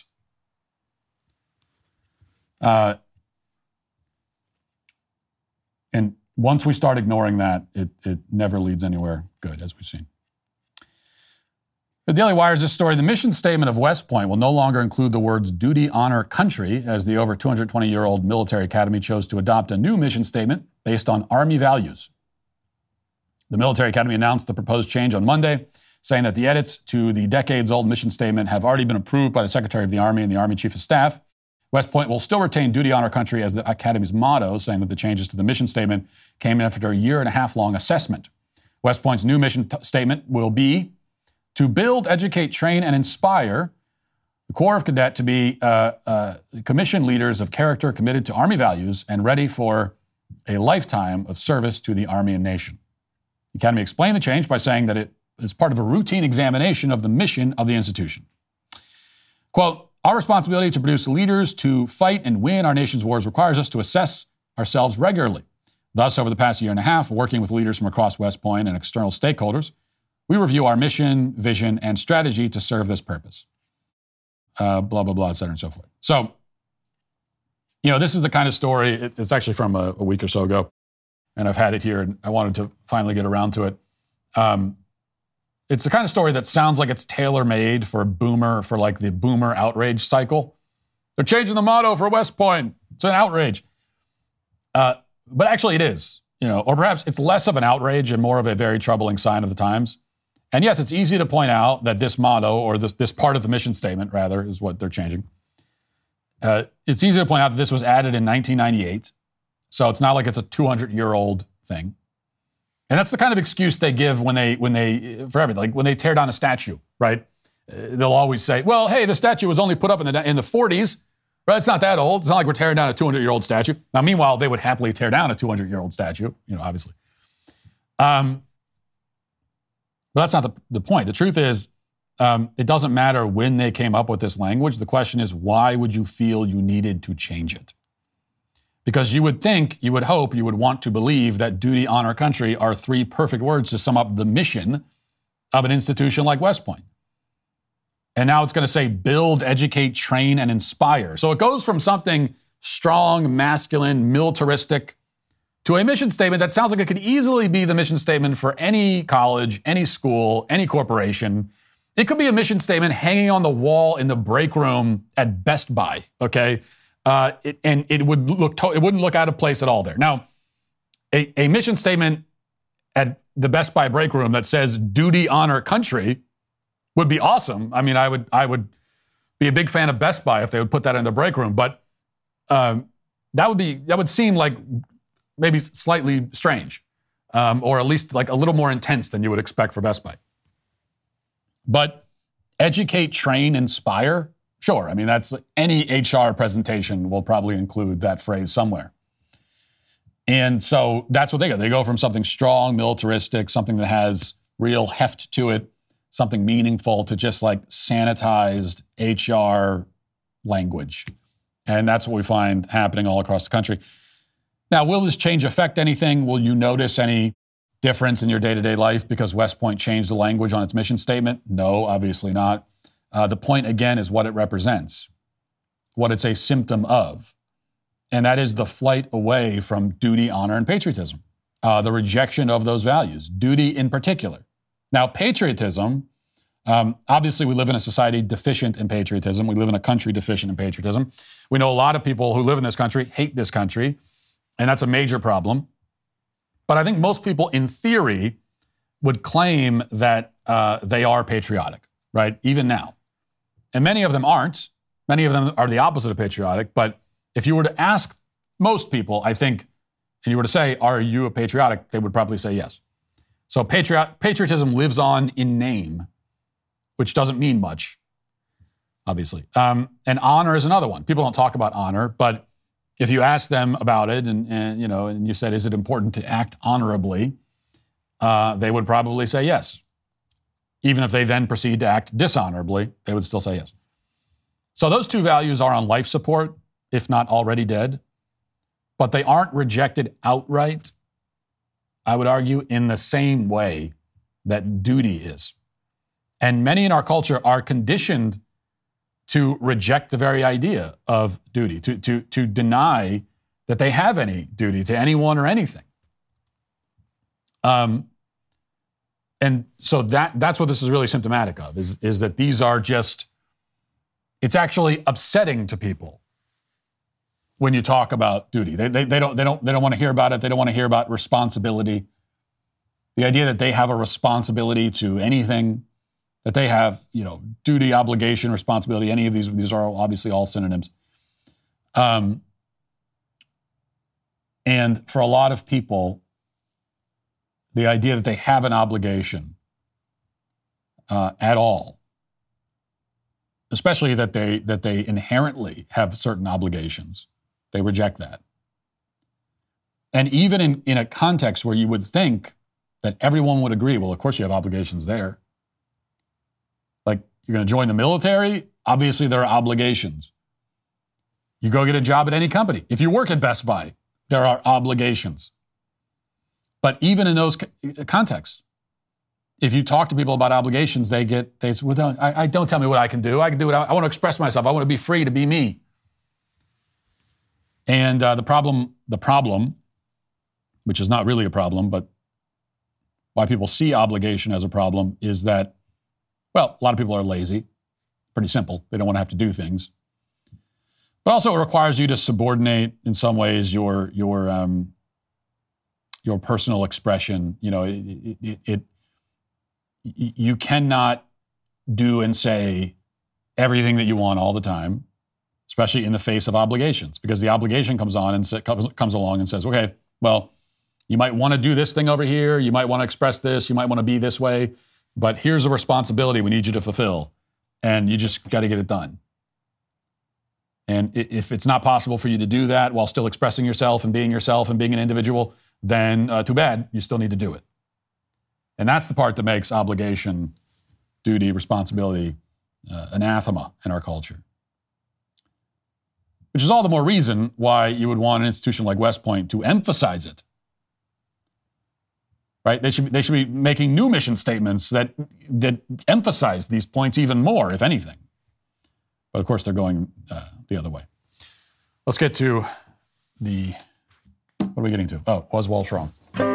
And once we start ignoring that, it never leads anywhere good, as we've seen. The Daily Wire's this story: the mission statement of West Point will no longer include the words duty, honor, country, as the over 220-year-old military academy chose to adopt a new mission statement based on Army values. The military academy announced the proposed change on Monday, saying that the edits to the decades-old mission statement have already been approved by the Secretary of the Army and the Army Chief of Staff. West Point will still retain duty, honor, country as the Academy's motto, saying that the changes to the mission statement came after a year-and-a-half-long assessment. West Point's new mission statement will be to build, educate, train, and inspire the Corps of Cadet to be commissioned leaders of character committed to Army values and ready for a lifetime of service to the Army and nation. The Academy explained the change by saying that it is part of a routine examination of the mission of the institution. Quote, our responsibility to produce leaders to fight and win our nation's wars requires us to assess ourselves regularly. Thus, over the past year and a half, working with leaders from across West Point and external stakeholders, we review our mission, vision, and strategy to serve this purpose. Blah, blah, blah, et cetera, and so forth. So, This is the kind of story, it's actually from a week or so ago, and I've had it here, and I wanted to finally get around to it. It's the kind of story that sounds like it's tailor-made for like the boomer outrage cycle. They're changing the motto for West Point. It's an outrage. But actually it is, or perhaps it's less of an outrage and more of a very troubling sign of the times. And yes, it's easy to point out that this motto, or this part of the mission statement, rather, is what they're changing. It's easy to point out that this was added in 1998, so it's not like it's a 200-year-old thing. And that's the kind of excuse they give when they for everything, like when they tear down a statue, right? They'll always say, well, hey, the statue was only put up in the 40s, right? It's not that old. It's not like we're tearing down a 200-year-old statue. Now, meanwhile, they would happily tear down a 200-year-old statue, obviously. But that's not the point. The truth is, it doesn't matter when they came up with this language. The question is, why would you feel you needed to change it? Because you would think, you would hope, you would want to believe that duty, honor, country are three perfect words to sum up the mission of an institution like West Point. And now it's going to say build, educate, train, and inspire. So it goes from something strong, masculine, militaristic, to a mission statement that sounds like it could easily be the mission statement for any college, any school, any corporation. It could be a mission statement hanging on the wall in the break room at Best Buy, okay? It wouldn't look out of place at all there. Now, a mission statement at the Best Buy break room that says duty, honor, country would be awesome. I mean, I would be a big fan of Best Buy if they would put that in the break room, but that would seem like maybe slightly strange, or at least like a little more intense than you would expect for Best Buy. But educate, train, inspire, sure. I mean, that's any HR presentation will probably include that phrase somewhere. And so that's what they go. They go from something strong, militaristic, something that has real heft to it, something meaningful, to just like sanitized HR language. And that's what we find happening all across the country. Now, will this change affect anything? Will you notice any difference in your day-to-day life because West Point changed the language on its mission statement? No, obviously not. The point, again, is what it represents, what it's a symptom of. And that is the flight away from duty, honor, and patriotism, the rejection of those values, duty in particular. Now, patriotism, obviously we live in a society deficient in patriotism. We live in a country deficient in patriotism. We know a lot of people who live in this country hate this country, and that's a major problem. But I think most people, in theory, would claim that they are patriotic, right? Even now. And many of them aren't. Many of them are the opposite of patriotic. But if you were to ask most people, I think, and you were to say, are you a patriotic? They would probably say yes. So patriotism lives on in name, which doesn't mean much, obviously. And honor is another one. People don't talk about honor, but if you ask them about it and you said, is it important to act honorably? They would probably say yes. Even if they then proceed to act dishonorably, they would still say yes. So those two values are on life support, if not already dead, but they aren't rejected outright, I would argue, in the same way that duty is. And many in our culture are conditioned to reject the very idea of duty, to deny that they have any duty to anyone or anything. And so that's what this is really symptomatic of, is that these are just, it's actually upsetting to people when you talk about duty. They don't want to hear about it. They don't want to hear about responsibility. The idea that they have a responsibility to anything, that they have, duty, obligation, responsibility, any of these are obviously all synonyms. And for a lot of people, the idea that they have an obligation at all, especially that they inherently have certain obligations, they reject that. And even in a context where you would think that everyone would agree, well, of course you have obligations there. Like, you're going to join the military? Obviously, there are obligations. You go get a job at any company. If you work at Best Buy, there are obligations. But even in those contexts, if you talk to people about obligations, they say, well, don't tell me what I can do. I can do what I want to express myself. I want to be free to be me. And the problem, which is not really a problem, but why people see obligation as a problem is that, well, a lot of people are lazy. Pretty simple. They don't want to have to do things. But also it requires you to subordinate in some ways your personal expression. You know, you cannot do and say everything that you want all the time, especially in the face of obligations, because the obligation comes along and says, okay, well, you might want to do this thing over here. You might want to express this. You might want to be this way. But here's a responsibility we need you to fulfill. And you just got to get it done. And if it's not possible for you to do that while still expressing yourself and being an individual, then too bad. You still need to do it. And that's the part that makes obligation, duty, responsibility anathema in our culture. Which is all the more reason why you would want an institution like West Point to emphasize it. Right? They should be making new mission statements that emphasize these points even more, if anything. But of course, they're going the other way. Let's get to what are we getting to? Oh, was Walsh wrong?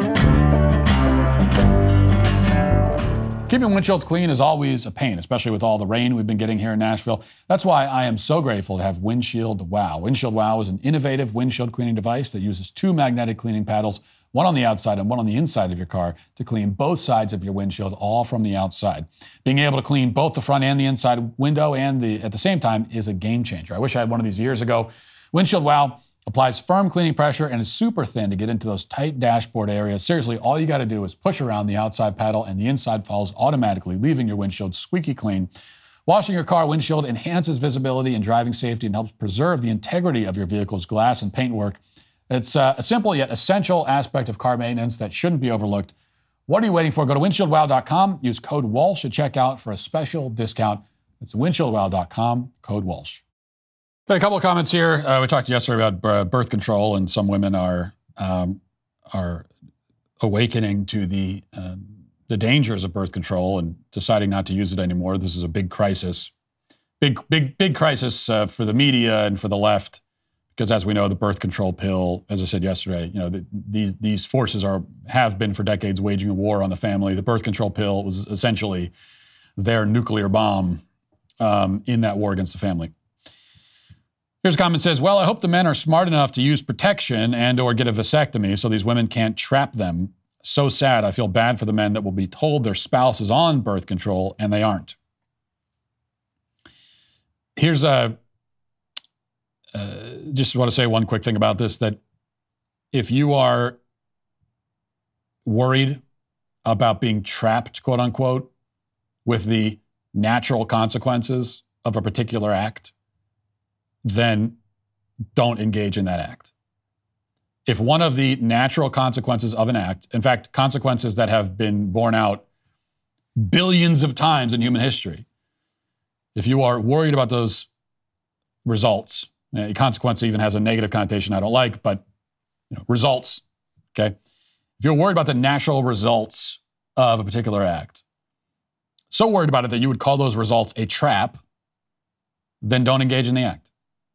Keeping windshields clean is always a pain, especially with all the rain we've been getting here in Nashville. That's why I am so grateful to have Windshield Wow. Windshield Wow is an innovative windshield cleaning device that uses 2 magnetic cleaning paddles, one on the outside and one on the inside of your car, to clean both sides of your windshield, all from the outside. Being able to clean both the front and the inside window at the same time is a game changer. I wish I had one of these years ago. Windshield Wow applies firm cleaning pressure and is super thin to get into those tight dashboard areas. Seriously, all you got to do is push around the outside paddle and the inside follows automatically, leaving your windshield squeaky clean. Washing your car windshield enhances visibility and driving safety and helps preserve the integrity of your vehicle's glass and paintwork. It's a simple yet essential aspect of car maintenance that shouldn't be overlooked. What are you waiting for? Go to WindshieldWow.com. Use code Walsh at checkout for a special discount. It's WindshieldWow.com, code Walsh. A couple of comments here. We talked yesterday about birth control, and some women are awakening to the dangers of birth control and deciding not to use it anymore. This is a big crisis, big crisis for the media and for the left, because as we know, the birth control pill, as I said yesterday, you know, these forces have been for decades waging a war on the family. The birth control pill was essentially their nuclear bomb in that war against the family. Here's a comment that says, well, I hope the men are smart enough to use protection and or get a vasectomy so these women can't trap them. So sad. I feel bad for the men that will be told their spouse is on birth control and they aren't. Here's just want to say one quick thing about this, that if you are worried about being trapped, quote unquote, with the natural consequences of a particular act, then don't engage in that act. If one of the natural consequences of an act, in fact, consequences that have been borne out billions of times in human history, if you are worried about those results, a consequence even has a negative connotation I don't like, but results, okay? If you're worried about the natural results of a particular act, so worried about it that you would call those results a trap, then don't engage in the act.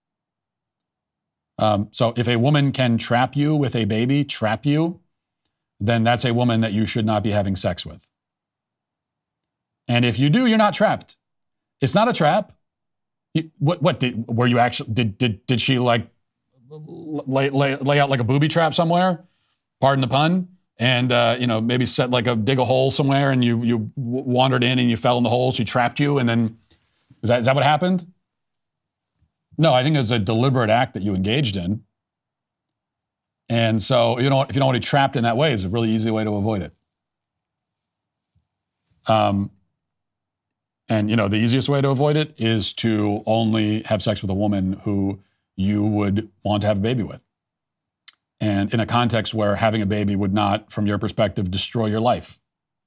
So if a woman can trap you with a baby, then that's a woman that you should not be having sex with. And if you do, you're not trapped. It's not a trap. Did she like lay out like a booby trap somewhere? Pardon the pun. And, maybe dig a hole somewhere and you wandered in and you fell in the hole. She trapped you. And then is that what happened? No, I think it was a deliberate act that you engaged in. And so, if you don't want to be trapped in that way, it's a really easy way to avoid it. And the easiest way to avoid it is to only have sex with a woman who you would want to have a baby with. And in a context where having a baby would not, from your perspective, destroy your life.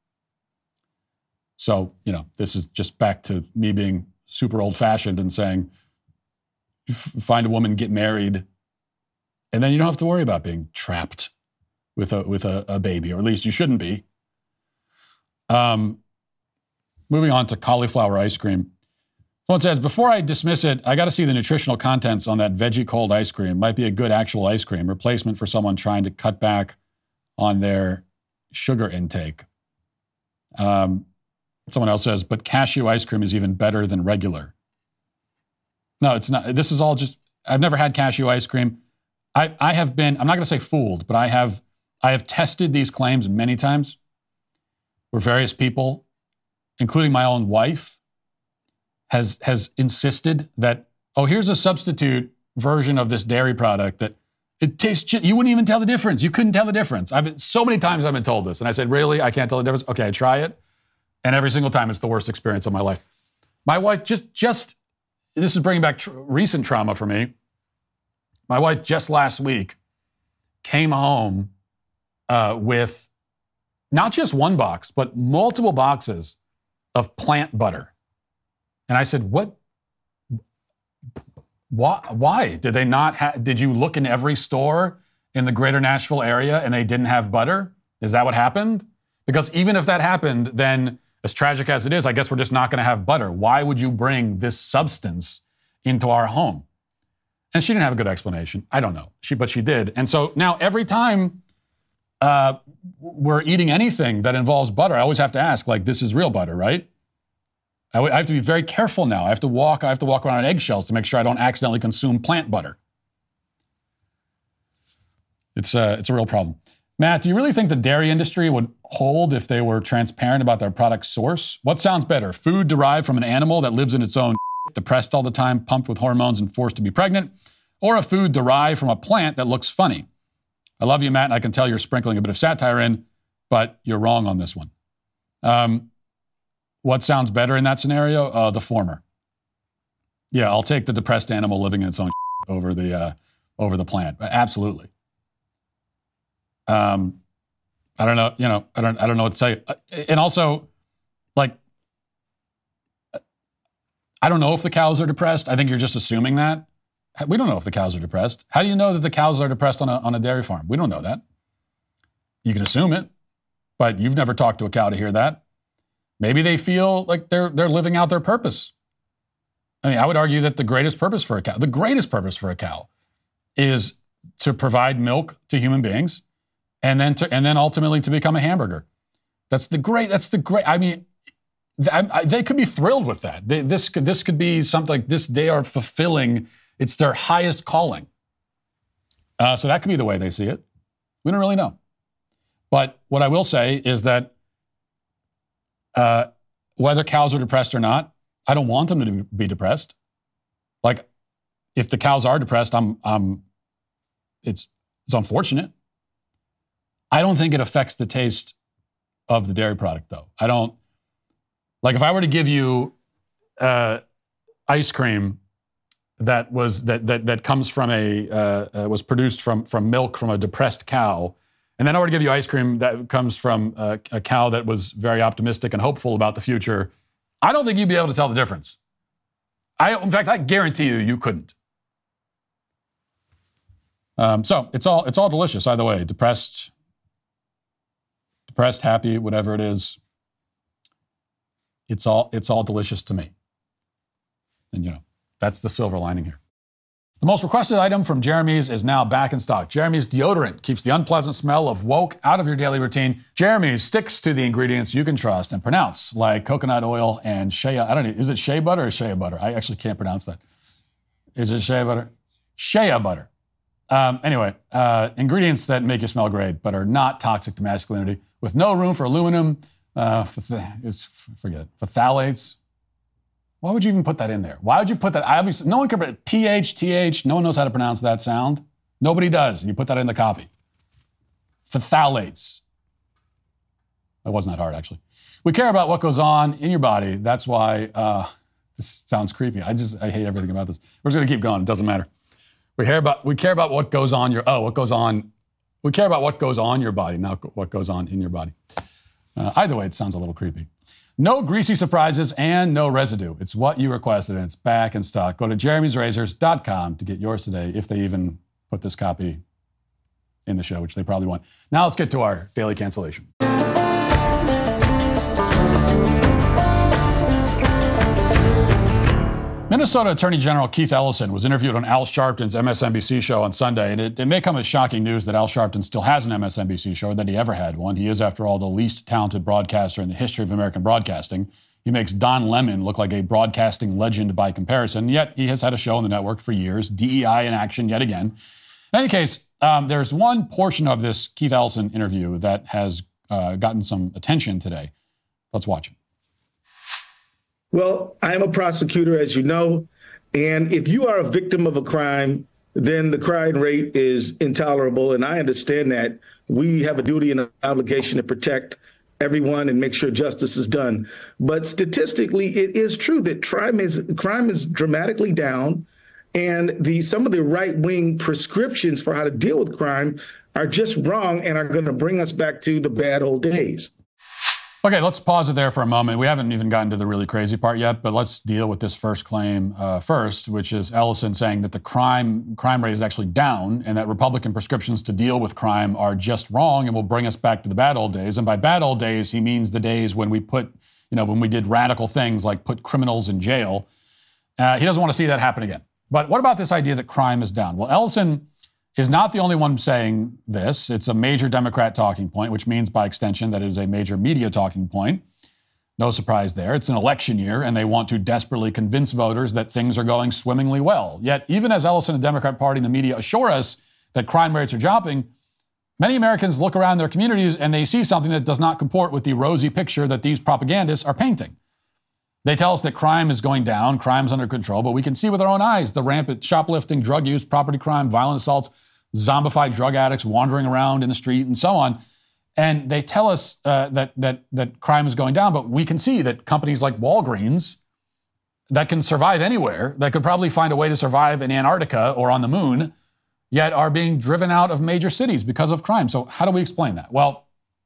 So, this is just back to me being super old-fashioned and saying, find a woman, get married, and then you don't have to worry about being trapped with a baby, or at least you shouldn't be. Moving on to cauliflower ice cream. Well, it says, before I dismiss it, I got to see the nutritional contents on that veggie cold ice cream. Might be a good actual ice cream replacement for someone trying to cut back on their sugar intake. Someone else says, but cashew ice cream is even better than regular. No, it's not. This is all just, I've never had cashew ice cream. I have been, I'm not going to say fooled, but I have tested these claims many times where various people, including my own wife, has insisted that, oh, here's a substitute version of this dairy product that it tastes, you wouldn't even tell the difference. You couldn't tell the difference. So many times I've been told this. And I said, really? I can't tell the difference? Okay, I try it. And every single time it's the worst experience of my life. My wife just this is bringing back recent trauma for me. My wife just last week came home with not just one box, but multiple boxes of plant butter. And I said, what? Why? Did they not did you look in every store in the greater Nashville area and they didn't have butter? Is that what happened? Because even if that happened, then as tragic as it is, I guess we're just not going to have butter. Why would you bring this substance into our home? And she didn't have a good explanation. I don't know. But she did. And so now every time we're eating anything that involves butter, I always have to ask, like, this is real butter, right? I have to be very careful now. I have to walk around on eggshells to make sure I don't accidentally consume plant butter. It's a real problem. Matt, do you really think the dairy industry would hold if they were transparent about their product source? What sounds better? Food derived from an animal that lives in its own depressed all the time, pumped with hormones and forced to be pregnant, or a food derived from a plant that looks funny? I love you, Matt, and I can tell you're sprinkling a bit of satire in, but you're wrong on this one. What sounds better in that scenario? The former. Yeah, I'll take the depressed animal living in its own over the plant. Absolutely. I don't know. I don't know what to tell you. And also, like, I don't know if the cows are depressed. I think you're just assuming that. We don't know if the cows are depressed. How do you know that the cows are depressed on a dairy farm? We don't know that. You can assume it, but you've never talked to a cow to hear that. Maybe they feel like they're living out their purpose. I mean, I would argue that the greatest purpose for a cow is to provide milk to human beings and then ultimately to become a hamburger. That's the great, I mean, they could be thrilled with that. This could be something like this. They are fulfilling, it's their highest calling. So that could be the way they see it. We don't really know. But what I will say is that whether cows are depressed or not, I don't want them to be depressed. Like, if the cows are depressed, it's unfortunate. I don't think it affects the taste of the dairy product, though. I don't, like, if I were to give you ice cream that comes from was produced from milk from a depressed cow, and then I were to give you ice cream that comes from a cow that was very optimistic and hopeful about the future, I don't think you'd be able to tell the difference. In fact, I guarantee you couldn't. So it's all delicious either way. Depressed, happy, whatever it is. It's all delicious to me. And that's the silver lining here. The most requested item from Jeremy's is now back in stock. Jeremy's deodorant keeps the unpleasant smell of woke out of your daily routine. Jeremy's sticks to the ingredients you can trust and pronounce, like coconut oil and shea. I don't know, is it shea butter or shea butter? I actually can't pronounce that. Is it shea butter? Shea butter. Anyway, ingredients that make you smell great, but are not toxic to masculinity, with no room for aluminum, forget it, phthalates. Why would you even put that in there? Why would you put that? Obviously, no one can, PH, TH, no one knows how to pronounce that sound. Nobody does. You put that in the copy. Phthalates. That wasn't that hard, actually. We care about what goes on in your body. That's why this sounds creepy. I hate everything about this. We're just going to keep going. It doesn't matter. We care about what goes on we care about what goes on your body, not what goes on in your body. Either way, it sounds a little creepy. No greasy surprises and no residue. It's what you requested, and it's back in stock. Go to jeremysrazors.com to get yours today, if they even put this copy in the show, which they probably won't. Now let's get to our daily cancellation. Minnesota Attorney General Keith Ellison was interviewed on Al Sharpton's MSNBC show on Sunday, and it may come as shocking news that Al Sharpton still has an MSNBC show, or that he ever had one. He is, after all, the least talented broadcaster in the history of American broadcasting. He makes Don Lemon look like a broadcasting legend by comparison, yet he has had a show on the network for years, DEI in action yet again. In any case, there's one portion of this Keith Ellison interview that has gotten some attention today. Let's watch it. Well, I'm a prosecutor, as you know, and if you are a victim of a crime, then the crime rate is intolerable, and I understand that. We have a duty and an obligation to protect everyone and make sure justice is done. But statistically, it is true that crime is dramatically down, and some of the right-wing prescriptions for how to deal with crime are just wrong and are going to bring us back to the bad old days. Okay, let's pause it there for a moment. We haven't even gotten to the really crazy part yet, but let's deal with this first claim first, which is Ellison saying that the crime rate is actually down and that Republican prescriptions to deal with crime are just wrong and will bring us back to the bad old days. And by bad old days, he means the days when we when we did radical things like put criminals in jail. He doesn't want to see that happen again. But what about this idea that crime is down? Well, Ellison is not the only one saying this. It's a major Democrat talking point, which means by extension that it is a major media talking point. No surprise there. It's an election year, and they want to desperately convince voters that things are going swimmingly well. Yet, even as Ellison and the Democrat Party and the media assure us that crime rates are dropping, many Americans look around their communities and they see something that does not comport with the rosy picture that these propagandists are painting. They tell us that crime is going down, crime's under control, but we can see with our own eyes the rampant shoplifting, drug use, property crime, violent assaults, zombified drug addicts wandering around in the street, and so on. And they tell us that crime is going down, but we can see that companies like Walgreens that can survive anywhere, that could probably find a way to survive in Antarctica or on the moon, yet are being driven out of major cities because of crime. So how do we explain that? Well,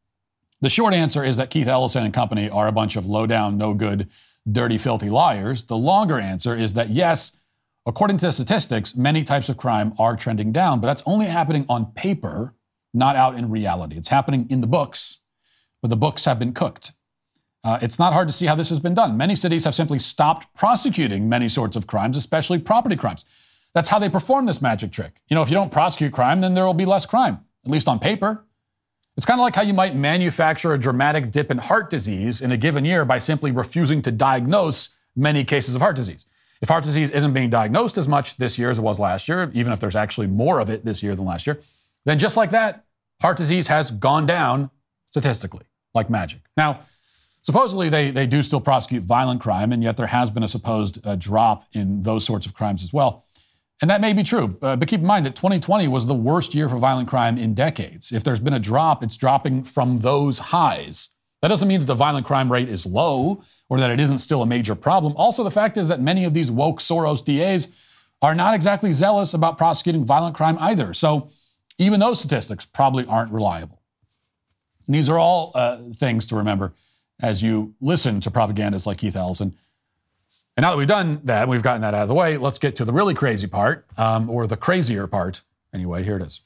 the short answer is that Keith Ellison and company are a bunch of low-down, no-good, dirty, filthy liars. The longer answer is that, yes, according to the statistics, many types of crime are trending down, but that's only happening on paper, not out in reality. It's happening in the books, but the books have been cooked. It's not hard to see how this has been done. Many cities have simply stopped prosecuting many sorts of crimes, especially property crimes. That's how they perform this magic trick. If you don't prosecute crime, then there will be less crime, at least on paper. It's kind of like how you might manufacture a dramatic dip in heart disease in a given year by simply refusing to diagnose many cases of heart disease. If heart disease isn't being diagnosed as much this year as it was last year, even if there's actually more of it this year than last year, then just like that, heart disease has gone down statistically, like magic. Now, supposedly they do still prosecute violent crime, and yet there has been a supposed drop in those sorts of crimes as well. And that may be true, but keep in mind that 2020 was the worst year for violent crime in decades. If there's been a drop, it's dropping from those highs. That doesn't mean that the violent crime rate is low or that it isn't still a major problem. Also, the fact is that many of these woke Soros DAs are not exactly zealous about prosecuting violent crime either. So even those statistics probably aren't reliable. And these are all things to remember as you listen to propagandists like Keith Ellison. And now that we've done that, we've gotten that out of the way, let's get to the really crazy part, or the crazier part. Anyway, here it is.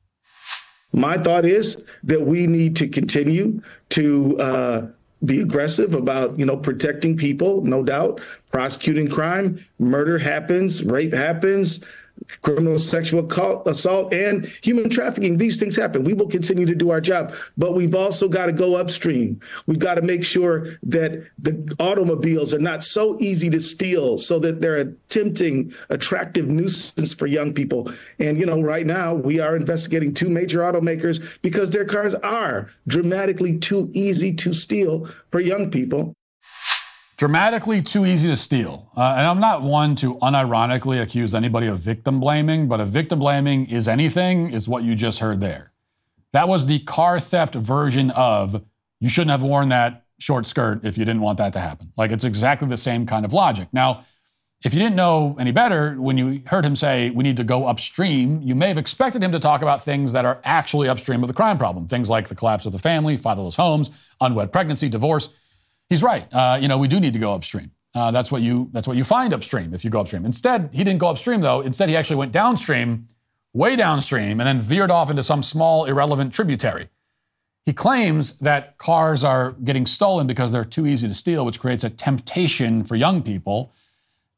My thought is that we need to continue to be aggressive about, protecting people, no doubt, prosecuting crime. Murder happens, rape happens, criminal sexual assault, and human trafficking. These things happen. We will continue to do our job, but we've also got to go upstream. We've got to make sure that the automobiles are not so easy to steal so that they're a tempting, attractive nuisance for young people. And, right now we are investigating 2 major automakers because their cars are dramatically too easy to steal for young people. Dramatically too easy to steal. And I'm not one to unironically accuse anybody of victim blaming, but if victim blaming is anything, it's what you just heard there. That was the car theft version of, you shouldn't have worn that short skirt if you didn't want that to happen. Like, it's exactly the same kind of logic. Now, if you didn't know any better, when you heard him say we need to go upstream, you may have expected him to talk about things that are actually upstream of the crime problem. Things like the collapse of the family, fatherless homes, unwed pregnancy, divorce. He's right. We do need to go upstream. That's what you find upstream if you go upstream. Instead, he didn't go upstream, though. Instead, he actually went downstream, way downstream, and then veered off into some small, irrelevant tributary. He claims that cars are getting stolen because they're too easy to steal, which creates a temptation for young people.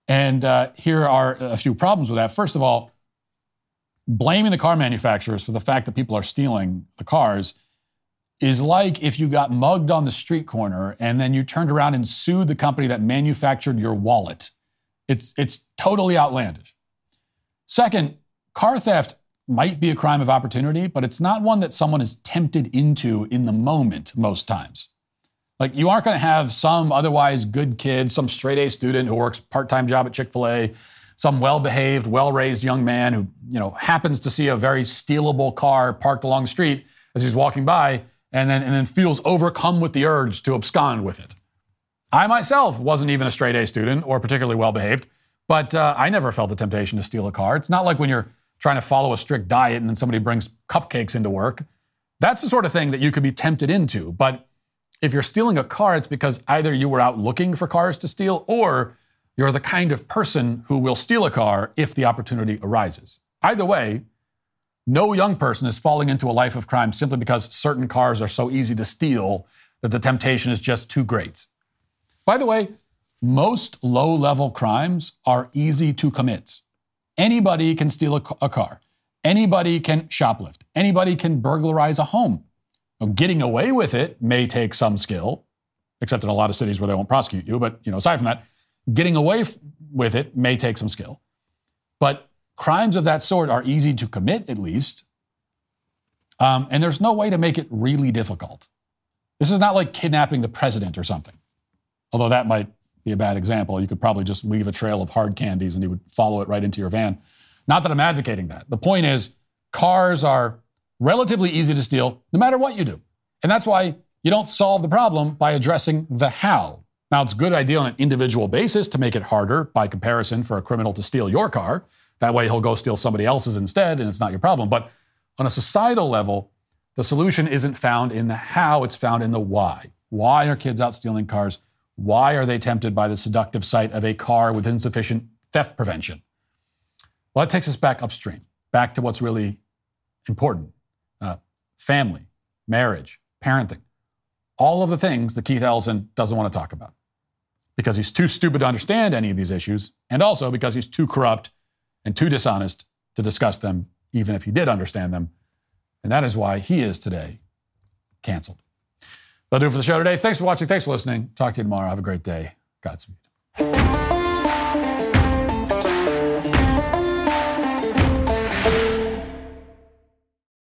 And here are a few problems with that. First of all, blaming the car manufacturers for the fact that people are stealing the cars is like if you got mugged on the street corner and then you turned around and sued the company that manufactured your wallet. It's totally outlandish. Second, car theft might be a crime of opportunity, but it's not one that someone is tempted into in the moment most times. Like, you aren't going to have some otherwise good kid, some straight-A student who works part-time job at Chick-fil-A, some well-behaved, well-raised young man who, happens to see a very stealable car parked along the street as he's walking by and then feels overcome with the urge to abscond with it. I myself wasn't even a straight-A student or particularly well-behaved, but I never felt the temptation to steal a car. It's not like when you're trying to follow a strict diet and then somebody brings cupcakes into work. That's the sort of thing that you could be tempted into. But if you're stealing a car, it's because either you were out looking for cars to steal or you're the kind of person who will steal a car if the opportunity arises. Either way, no young person is falling into a life of crime simply because certain cars are so easy to steal that the temptation is just too great. By the way, most low-level crimes are easy to commit. Anybody can steal a car. Anybody can shoplift. Anybody can burglarize a home. Now, getting away with it may take some skill, except in a lot of cities where they won't prosecute you. But aside from that, getting away with it may take some skill. But crimes of that sort are easy to commit, at least. And there's no way to make it really difficult. This is not like kidnapping the president or something. Although that might be a bad example. You could probably just leave a trail of hard candies and he would follow it right into your van. Not that I'm advocating that. The point is, cars are relatively easy to steal no matter what you do. And that's why you don't solve the problem by addressing the how. Now, it's a good idea on an individual basis to make it harder by comparison for a criminal to steal your car. That way he'll go steal somebody else's instead and it's not your problem. But on a societal level, the solution isn't found in the how, it's found in the why. Why are kids out stealing cars? Why are they tempted by the seductive sight of a car with insufficient theft prevention? Well, that takes us back upstream, back to what's really important. Family, marriage, parenting, all of the things that Keith Ellison doesn't want to talk about because he's too stupid to understand any of these issues, and also because he's too corrupt and too dishonest to discuss them, even if he did understand them. And that is why he is today canceled. That'll do it for the show today. Thanks for watching. Thanks for listening. Talk to you tomorrow. Have a great day. Godspeed.